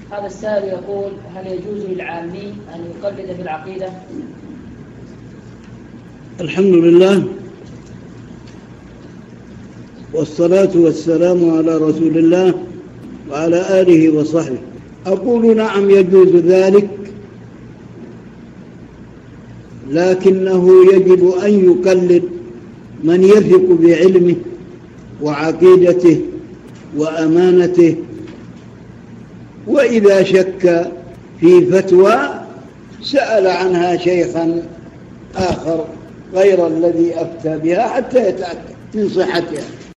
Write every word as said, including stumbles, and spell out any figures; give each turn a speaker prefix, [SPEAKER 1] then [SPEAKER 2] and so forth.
[SPEAKER 1] هذا السائل يقول: هل يجوز للعامي أن يقلد في العقيدة؟
[SPEAKER 2] الحمد لله والصلاة والسلام على رسول الله وعلى آله وصحبه. أقول نعم يجوز ذلك، لكنه يجب أن يقلد من يثق بعلمه وعقيدته وأمانته، وإذا شك في فتوى سأل عنها شيخا آخر غير الذي أفتى بها حتى يتأكد من صحتها.